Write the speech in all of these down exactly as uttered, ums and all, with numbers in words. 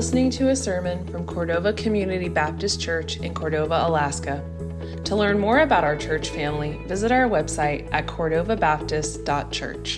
listening to a sermon from Cordova Community Baptist Church in Cordova, Alaska. To learn more about our church family, visit our website at cordova baptist dot church.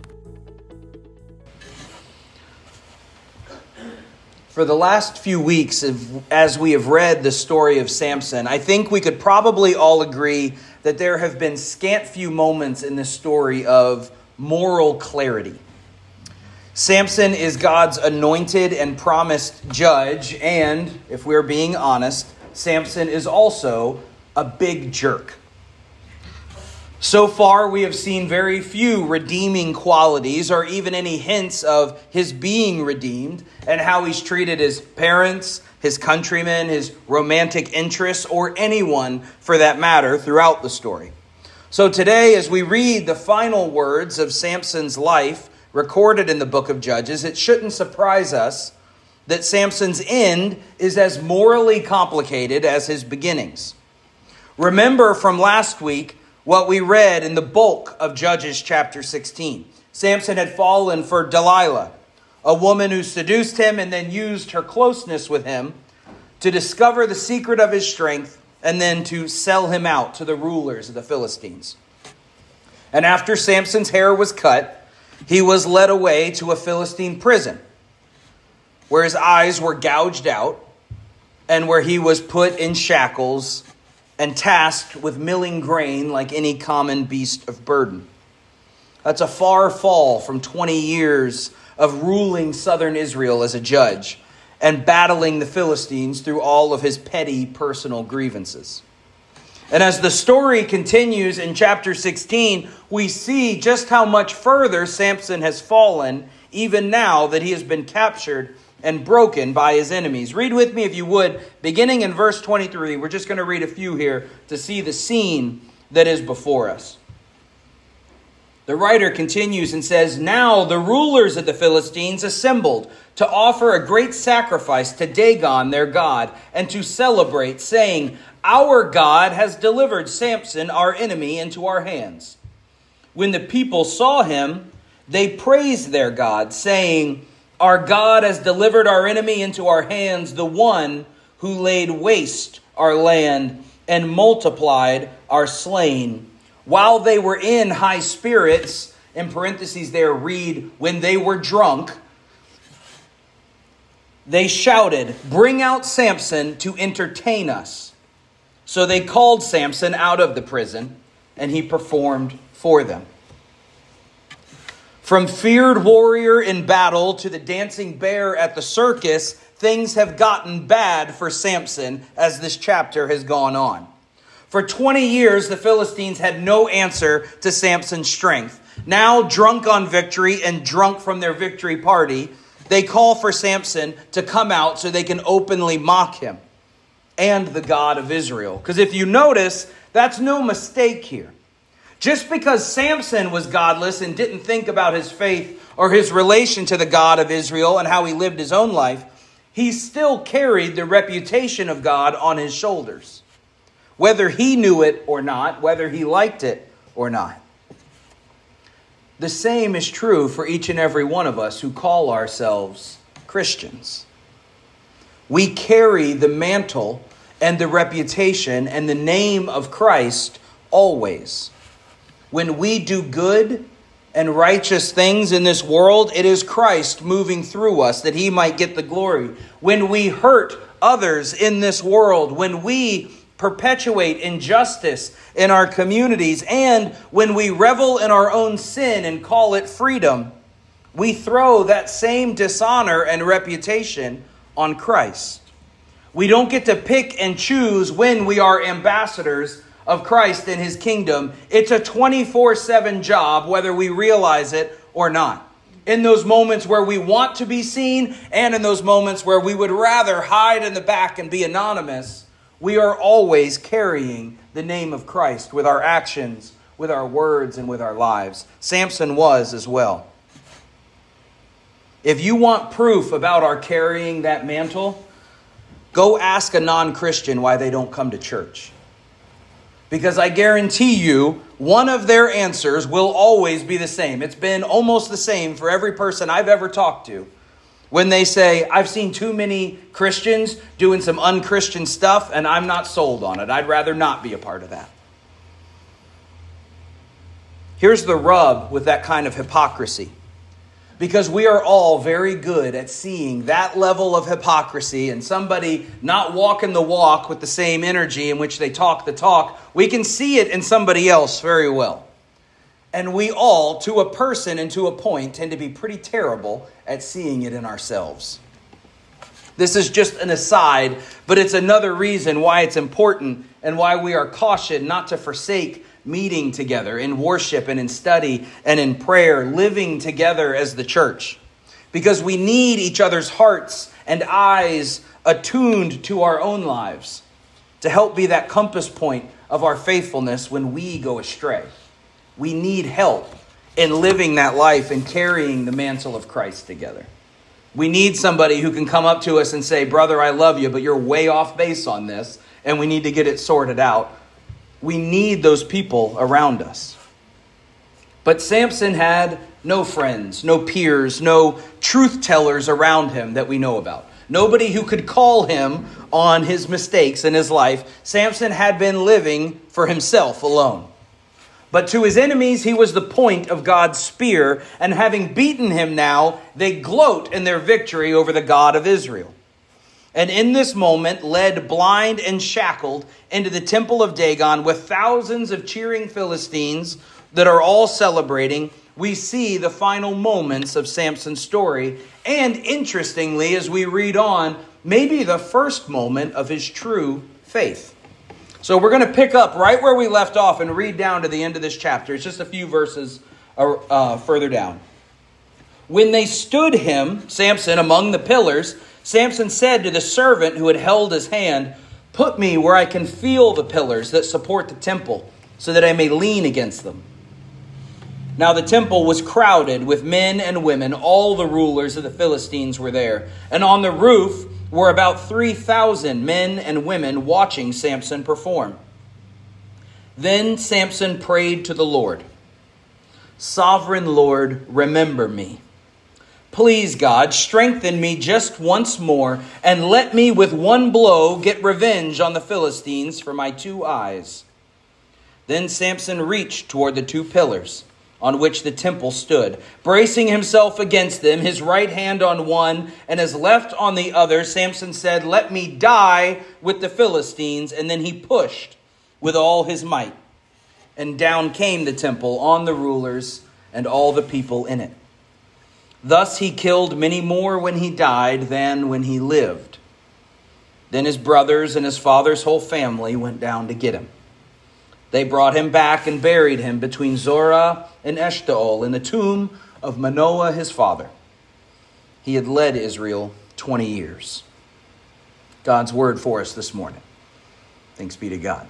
For the last few weeks, as we have read the story of Samson, I think we could probably all agree that there have been scant few moments in this story of moral clarity. Samson is God's anointed and promised judge, and if we're being honest, Samson is also a big jerk. So far, we have seen very few redeeming qualities or even any hints of his being redeemed and how he's treated his parents, his countrymen, his romantic interests, or anyone for that matter throughout the story. So today, as we read the final words of Samson's life recorded in the book of Judges, it shouldn't surprise us that Samson's end is as morally complicated as his beginnings. Remember from last week what we read in the bulk of Judges chapter sixteen. Samson had fallen for Delilah, a woman who seduced him and then used her closeness with him to discover the secret of his strength and then to sell him out to the rulers of the Philistines. And after Samson's hair was cut, he was led away to a Philistine prison where his eyes were gouged out and where he was put in shackles and tasked with milling grain like any common beast of burden. That's a far fall from twenty years of ruling southern Israel as a judge and battling the Philistines through all of his petty personal grievances. And as the story continues in chapter sixteen, we see just how much further Samson has fallen, even now that he has been captured and broken by his enemies. Read with me if you would, beginning in verse twenty-three. We're just going to read a few here to see the scene that is before us. The writer continues and says, "Now the rulers of the Philistines assembled to offer a great sacrifice to Dagon their god and to celebrate, saying, 'Our God has delivered Samson, our enemy, into our hands.' When the people saw him, they praised their God, saying, 'Our God has delivered our enemy into our hands, the one who laid waste our land and multiplied our slain.' While they were in high spirits," in parentheses there read, "when they were drunk, they shouted, 'Bring out Samson to entertain us.' So they called Samson out of the prison, and he performed for them." From feared warrior in battle to the dancing bear at the circus, things have gotten bad for Samson as this chapter has gone on. For twenty years, the Philistines had no answer to Samson's strength. Now, drunk on victory and drunk from their victory party, they call for Samson to come out so they can openly mock him and the God of Israel. Because if you notice, that's no mistake here. Just because Samson was godless and didn't think about his faith or his relation to the God of Israel and how he lived his own life, he still carried the reputation of God on his shoulders. Whether he knew it or not, whether he liked it or not. The same is true for each and every one of us who call ourselves Christians. We carry the mantle and the reputation and the name of Christ always. When we do good and righteous things in this world, it is Christ moving through us that he might get the glory. When we hurt others in this world, when we perpetuate injustice in our communities, and when we revel in our own sin and call it freedom, we throw that same dishonor and reputation on Christ. We don't get to pick and choose when we are ambassadors of Christ and his kingdom. It's a twenty-four seven job, whether we realize it or not. In those moments where we want to be seen and in those moments where we would rather hide in the back and be anonymous, we are always carrying the name of Christ with our actions, with our words, and with our lives. Samson was as well. If you want proof about our carrying that mantle, go ask a non-Christian why they don't come to church. Because I guarantee you, one of their answers will always be the same. It's been almost the same for every person I've ever talked to. When they say, I've seen too many Christians doing some unchristian stuff and I'm not sold on it. I'd rather not be a part of that. Here's the rub with that kind of hypocrisy. Because we are all very good at seeing that level of hypocrisy and somebody not walking the walk with the same energy in which they talk the talk. We can see it in somebody else very well. And we all, to a person and to a point, tend to be pretty terrible at seeing it in ourselves. This is just an aside, but it's another reason why it's important and why we are cautioned not to forsake meeting together in worship and in study and in prayer, living together as the church. Because we need each other's hearts and eyes attuned to our own lives to help be that compass point of our faithfulness when we go astray. We need help in living that life and carrying the mantle of Christ together. We need somebody who can come up to us and say, brother, I love you, but you're way off base on this, and we need to get it sorted out. We need those people around us. But Samson had no friends, no peers, no truth tellers around him that we know about. Nobody who could call him on his mistakes in his life. Samson had been living for himself alone. But to his enemies, he was the point of God's spear, and having beaten him now, they gloat in their victory over the God of Israel. And in this moment, led blind and shackled into the temple of Dagon with thousands of cheering Philistines that are all celebrating, we see the final moments of Samson's story. And interestingly, as we read on, maybe the first moment of his true faith. So we're going to pick up right where we left off and read down to the end of this chapter. It's just a few verses uh, further down. When they stood him, Samson, among the pillars, Samson said to the servant who had held his hand, put me where I can feel the pillars that support the temple, so that I may lean against them. Now the temple was crowded with men and women. All the rulers of the Philistines were there. And on the roof were about three thousand men and women watching Samson perform. Then Samson prayed to the Lord, Sovereign Lord, remember me. Please, God, strengthen me just once more, and let me with one blow get revenge on the Philistines for my two eyes. Then Samson reached toward the two pillars on which the temple stood, bracing himself against them, his right hand on one and his left on the other. Samson said, let me die with the Philistines. And then he pushed with all his might. And down came the temple on the rulers and all the people in it. Thus he killed many more when he died than when he lived. Then his brothers and his father's whole family went down to get him. They brought him back and buried him between Zorah and Eshtaol in the tomb of Manoah his father. He had led Israel twenty years. God's word for us this morning. Thanks be to God.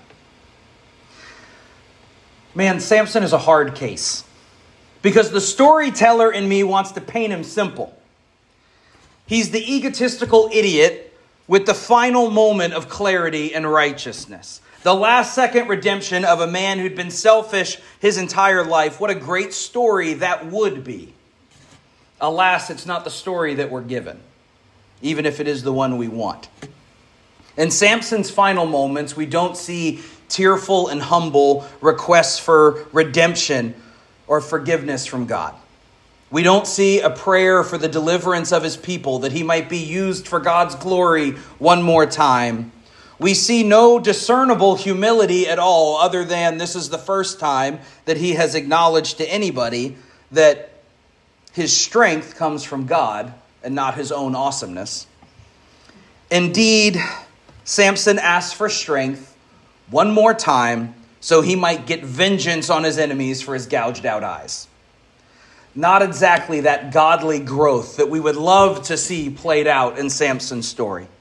Man, Samson is a hard case. Because the storyteller in me wants to paint him simple. He's the egotistical idiot with the final moment of clarity and righteousness. The last second redemption of a man who'd been selfish his entire life. What a great story that would be. Alas, it's not the story that we're given, even if it is the one we want. In Samson's final moments, we don't see tearful and humble requests for redemption or forgiveness from God. We don't see a prayer for the deliverance of his people, that he might be used for God's glory one more time. We see no discernible humility at all, other than this is the first time that he has acknowledged to anybody that his strength comes from God and not his own awesomeness. Indeed, Samson asks for strength one more time so he might get vengeance on his enemies for his gouged out eyes. Not exactly that godly growth that we would love to see played out in Samson's story.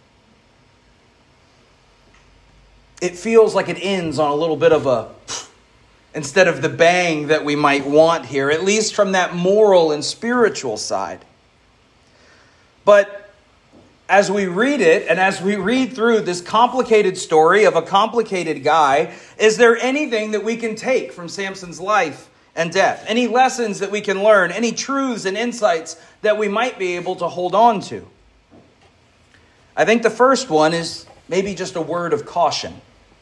It feels like it ends on a little bit of a instead of the bang that we might want here, at least from that moral and spiritual side. But as we read it, and as we read through this complicated story of a complicated guy, is there anything that we can take from Samson's life and death, any lessons that we can learn, any truths and insights that we might be able to hold on to. I think the first one is maybe just a word of caution.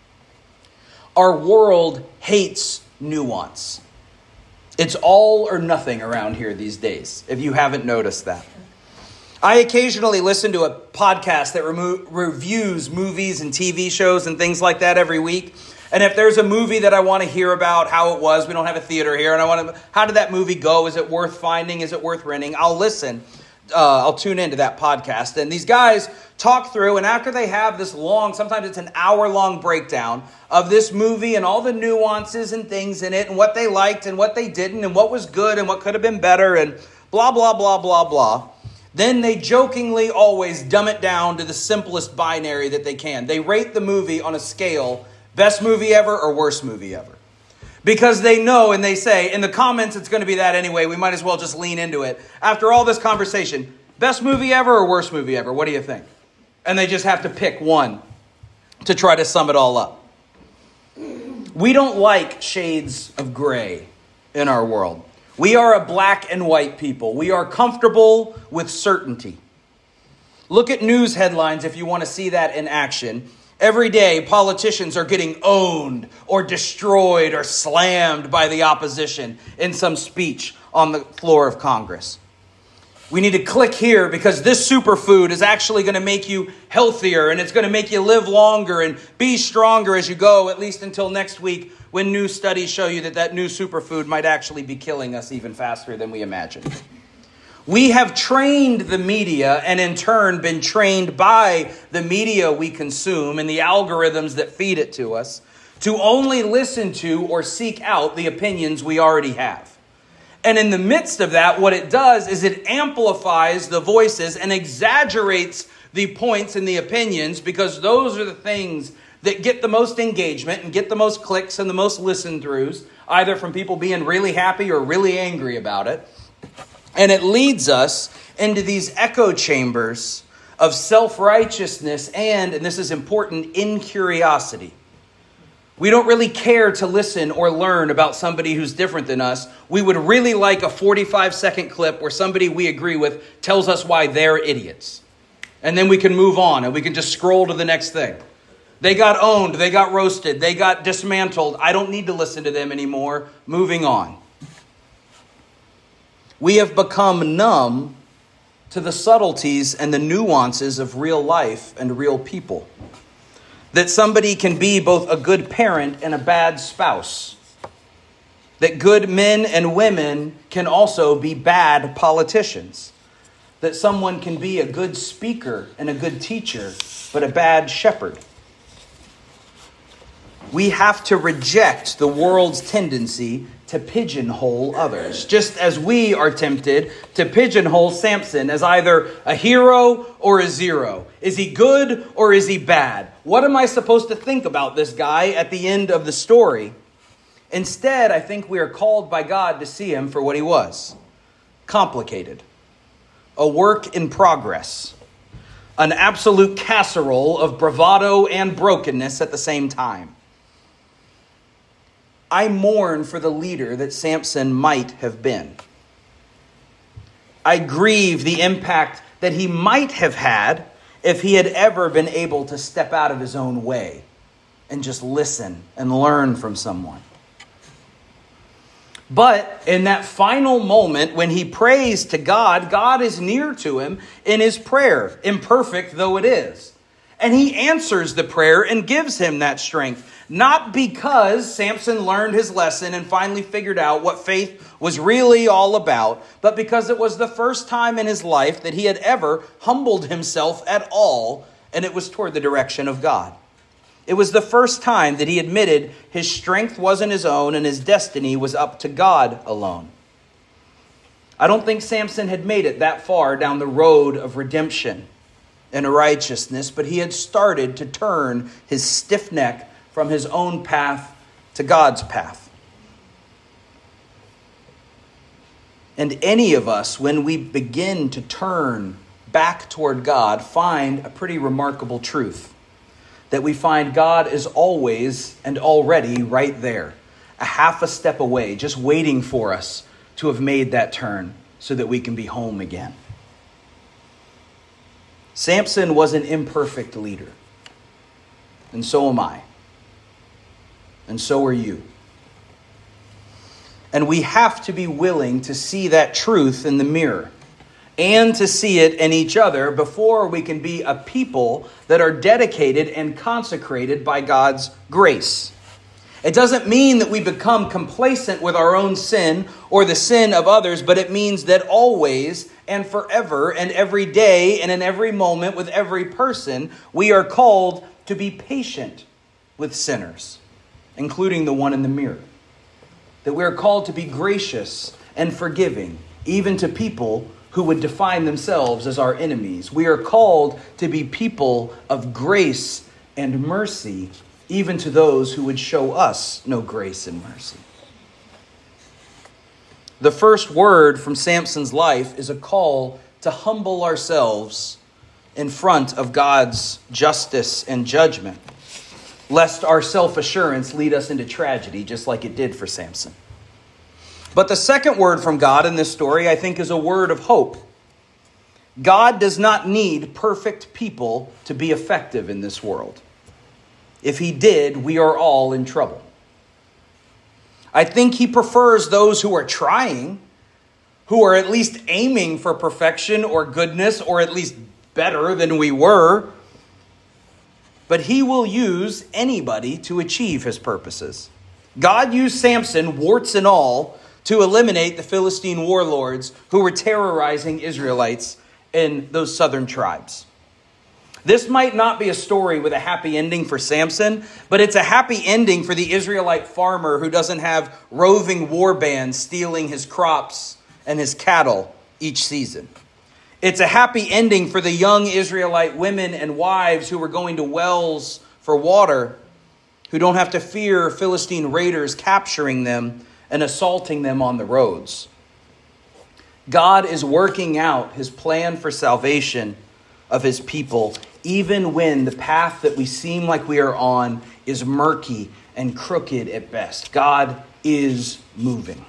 Our world hates nuance. It's all or nothing around here these days, if you haven't noticed that. I occasionally listen to a podcast that remo- reviews movies and T V shows and things like that every week. And if there's a movie that I want to hear about how it was, we don't have a theater here, and I want to, how did that movie go? Is it worth finding? Is it worth renting? I'll listen. Uh, I'll tune into that podcast. And these guys talk through, and after they have this long, sometimes it's an hour-long breakdown of this movie and all the nuances and things in it and what they liked and what they didn't and what was good and what could have been better and blah, blah, blah, blah, blah. Then they jokingly always dumb it down to the simplest binary that they can. They rate the movie on a scale, best movie ever or worst movie ever. Because they know and they say, in the comments it's going to be that anyway, we might as well just lean into it. After all this conversation, best movie ever or worst movie ever? What do you think? And they just have to pick one to try to sum it all up. We don't like shades of gray in our world. We are a black and white people. We are comfortable with certainty. Look at news headlines if you want to see that in action. Every day, politicians are getting owned or destroyed or slammed by the opposition in some speech on the floor of Congress. We need to click here because this superfood is actually going to make you healthier and it's going to make you live longer and be stronger as you go, at least until next week when new studies show you that that new superfood might actually be killing us even faster than we imagined. We have trained the media and in turn been trained by the media we consume and the algorithms that feed it to us to only listen to or seek out the opinions we already have. And in the midst of that, what it does is it amplifies the voices and exaggerates the points and the opinions because those are the things that get the most engagement and get the most clicks and the most listen throughs, either from people being really happy or really angry about it. And it leads us into these echo chambers of self-righteousness and, and this is important, incuriosity. We don't really care to listen or learn about somebody who's different than us. We would really like a forty-five second clip where somebody we agree with tells us why they're idiots. And then we can move on and we can just scroll to the next thing. They got owned, they got roasted, they got dismantled. I don't need to listen to them anymore. Moving on. We have become numb to the subtleties and the nuances of real life and real people. That somebody can be both a good parent and a bad spouse. That good men and women can also be bad politicians. That someone can be a good speaker and a good teacher, but a bad shepherd. We have to reject the world's tendency to pigeonhole others, just as we are tempted to pigeonhole Samson as either a hero or a zero. Is he good or is he bad? What am I supposed to think about this guy at the end of the story? Instead, I think we are called by God to see him for what he was. Complicated. A work in progress. An absolute casserole of bravado and brokenness at the same time. I mourn for the leader that Samson might have been. I grieve the impact that he might have had if he had ever been able to step out of his own way and just listen and learn from someone. But in that final moment when he prays to God, God is near to him in his prayer, imperfect though it is. And he answers the prayer and gives him that strength. Not because Samson learned his lesson and finally figured out what faith was really all about, but because it was the first time in his life that he had ever humbled himself at all, and it was toward the direction of God. It was the first time that he admitted his strength wasn't his own and his destiny was up to God alone. I don't think Samson had made it that far down the road of redemption and righteousness, but he had started to turn his stiff neck from his own path to God's path. And any of us, when we begin to turn back toward God, find a pretty remarkable truth. That we find God is always and already right there. a half a step away, just waiting for us to have made that turn so that we can be home again. Samson was an imperfect leader, and so am I, and so are you. And we have to be willing to see that truth in the mirror and to see it in each other before we can be a people that are dedicated and consecrated by God's grace. It doesn't mean that we become complacent with our own sin or the sin of others, but it means that always and forever and every day and in every moment with every person, we are called to be patient with sinners, including the one in the mirror. That we are called to be gracious and forgiving, even to people who would define themselves as our enemies. We are called to be people of grace and mercy, even to those who would show us no grace and mercy. The first word from Samson's life is a call to humble ourselves in front of God's justice and judgment, lest our self-assurance lead us into tragedy, just like it did for Samson. But the second word from God in this story, I think, is a word of hope. God does not need perfect people to be effective in this world. If he did, we are all in trouble. I think he prefers those who are trying, who are at least aiming for perfection or goodness, or at least better than we were. But he will use anybody to achieve his purposes. God used Samson, warts and all, to eliminate the Philistine warlords who were terrorizing Israelites in those southern tribes. This might not be a story with a happy ending for Samson, but it's a happy ending for the Israelite farmer who doesn't have roving war bands stealing his crops and his cattle each season. It's a happy ending for the young Israelite women and wives who were going to wells for water, who don't have to fear Philistine raiders capturing them and assaulting them on the roads. God is working out his plan for salvation of his people, even when the path that we seem like we are on is murky and crooked at best. God is moving.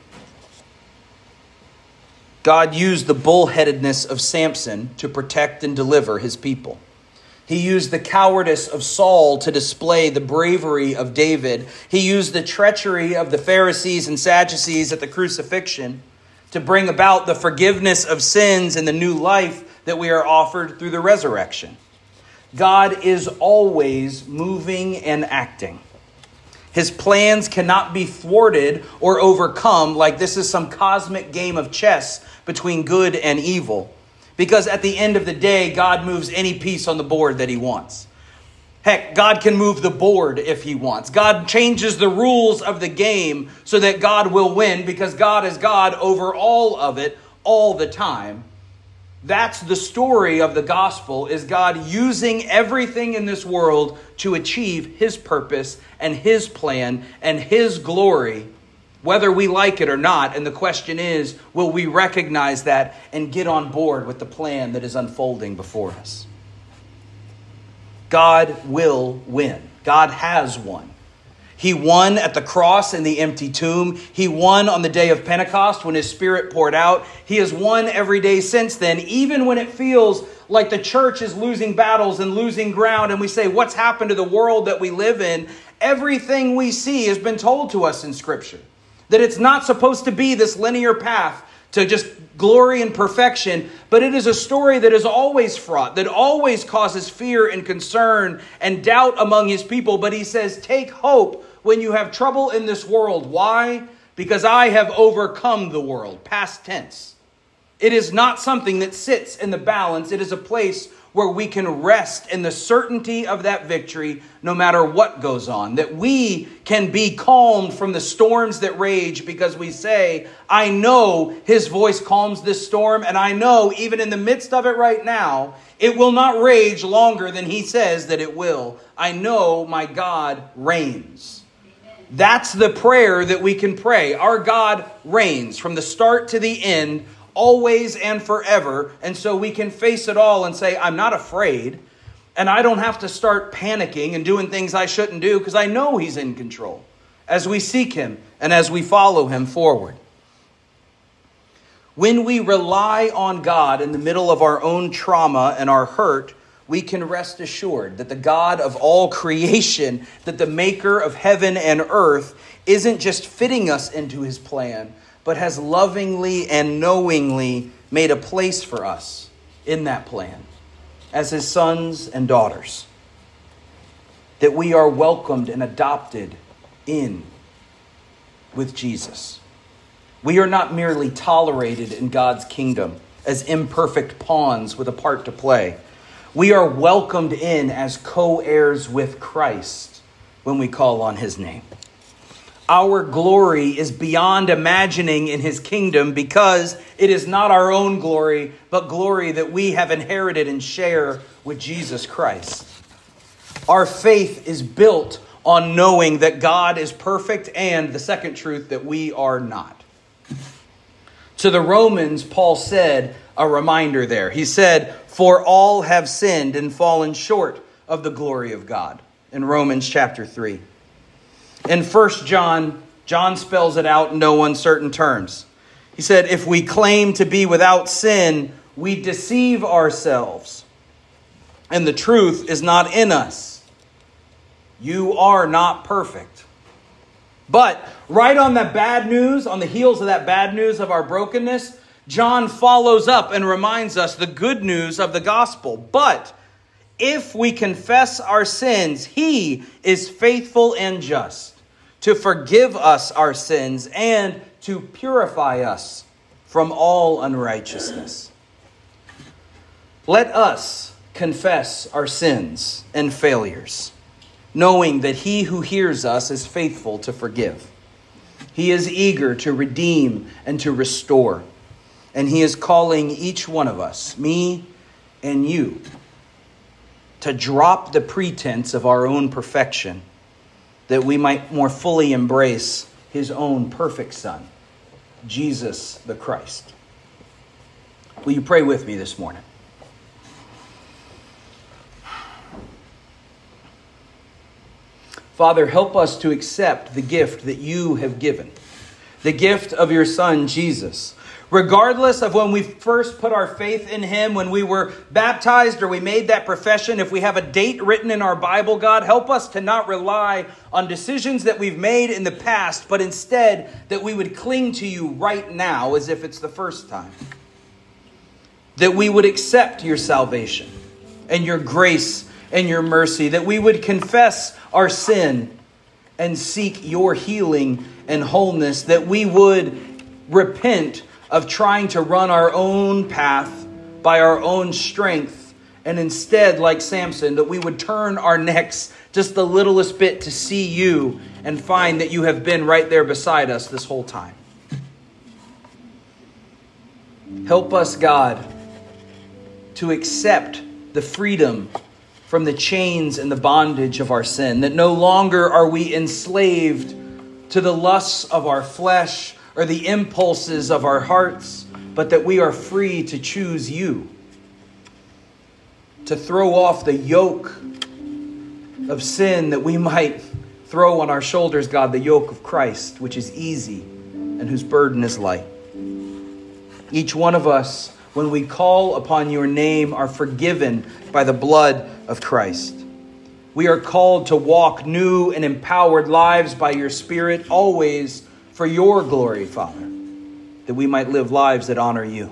God used the bullheadedness of Samson to protect and deliver his people. He used the cowardice of Saul to display the bravery of David. He used the treachery of the Pharisees and Sadducees at the crucifixion to bring about the forgiveness of sins and the new life that we are offered through the resurrection. God is always moving and acting. His plans cannot be thwarted or overcome like this is some cosmic game of chess between good and evil. Because at the end of the day, God moves any piece on the board that he wants. Heck, God can move the board if he wants. God changes the rules of the game so that God will win because God is God over all of it all the time. That's the story of the gospel, is God using everything in this world to achieve his purpose and his plan and his glory, whether we like it or not. And the question is, will we recognize that and get on board with the plan that is unfolding before us? God will win. God has won. He won at the cross in the empty tomb. He won on the day of Pentecost when his Spirit poured out. He has won every day since then, even when it feels like the church is losing battles and losing ground. And we say, what's happened to the world that we live in? Everything we see has been told to us in Scripture. That it's not supposed to be this linear path to just glory and perfection, but it is a story that is always fraught, that always causes fear and concern and doubt among his people. But he says, take hope when you have trouble in this world. Why? Because I have overcome the world. Past tense. It is not something that sits in the balance. It is a place where we can rest in the certainty of that victory no matter what goes on. That we can be calmed from the storms that rage because we say, I know his voice calms this storm, and I know even in the midst of it right now, it will not rage longer than he says that it will. I know my God reigns. That's the prayer that we can pray. Our God reigns from the start to the end, always and forever. And so we can face it all and say, I'm not afraid. And I don't have to start panicking and doing things I shouldn't do because I know he's in control. as we seek him and as we follow him forward. When we rely on God in the middle of our own trauma and our hurt, we can rest assured that the God of all creation, that the maker of heaven and earth, isn't just fitting us into his plan, but has lovingly and knowingly made a place for us in that plan as his sons and daughters. That we are welcomed and adopted in with Jesus. We are not merely tolerated in God's kingdom as imperfect pawns with a part to play. We are welcomed in as co-heirs with Christ when we call on his name. Our glory is beyond imagining in his kingdom because it is not our own glory, but glory that we have inherited and share with Jesus Christ. Our faith is built on knowing that God is perfect and, the second truth, that we are not. To the Romans, Paul said a reminder there. He said, "For all have sinned and fallen short of the glory of God," in Romans chapter three. In First John, John spells it out in no uncertain terms. He said, "If we claim to be without sin, we deceive ourselves, and the truth is not in us." You are not perfect. But right on that bad news, on the heels of that bad news of our brokenness, John follows up and reminds us the good news of the gospel. But if we confess our sins, he is faithful and just to forgive us our sins and to purify us from all unrighteousness. Let us confess our sins and failures, knowing that he who hears us is faithful to forgive. He is eager to redeem and to restore. And he is calling each one of us, me and you, to drop the pretense of our own perfection, that we might more fully embrace his own perfect Son, Jesus the Christ. Will you pray with me this morning? Father, help us to accept the gift that you have given, the gift of your Son, Jesus. Regardless of when we first put our faith in him, when we were baptized or we made that profession, if we have a date written in our Bible, God, help us to not rely on decisions that we've made in the past, but instead that we would cling to you right now as if it's the first time. That we would accept your salvation and your grace and your mercy, that we would confess our sin and seek your healing and wholeness, that we would repent of trying to run our own path by our own strength, and instead, like Samson, that we would turn our necks just the littlest bit to see you and find that you have been right there beside us this whole time. Help us, God, to accept the freedom from the chains and the bondage of our sin, that no longer are we enslaved to the lusts of our flesh or the impulses of our hearts, but that we are free to choose you, to throw off the yoke of sin, that we might throw on our shoulders, God, the yoke of Christ, which is easy and whose burden is light. Each one of us, when we call upon your name, are forgiven by the blood of Christ. We are called to walk new and empowered lives by your Spirit, always for your glory, Father, that we might live lives that honor you.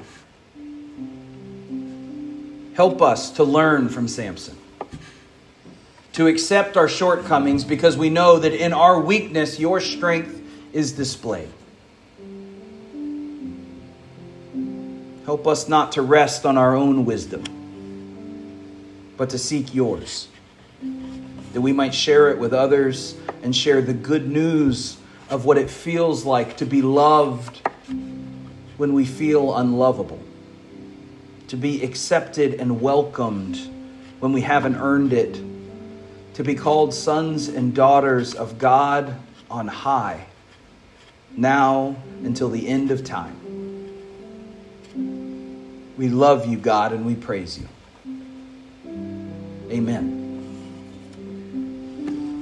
Help us to learn from Samson, to accept our shortcomings because we know that in our weakness, your strength is displayed. Help us not to rest on our own wisdom, but to seek yours, that we might share it with others and share the good news of what it feels like to be loved when we feel unlovable, to be accepted and welcomed when we haven't earned it, to be called sons and daughters of God on high, now until the end of time. We love you, God, and we praise you. Amen.